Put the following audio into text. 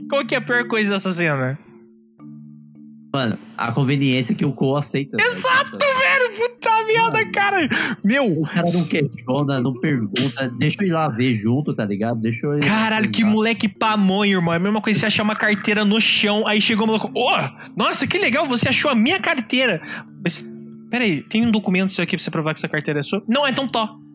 Qual que é a pior coisa dessa cena? Mano, a conveniência que o Cole aceita. Exato, velho! Puta merda, cara! Meu! O cara não questiona, não pergunta, deixa eu ir lá ver junto, tá ligado? Deixa eu ir. Caralho, que moleque pamonha, irmão. É a mesma coisa que você achar uma carteira no chão, aí chegou o maluco. Nossa, que legal, você achou a minha carteira. Mas, peraí, tem um documento seu aqui pra você provar que essa carteira é sua? Não, então tó.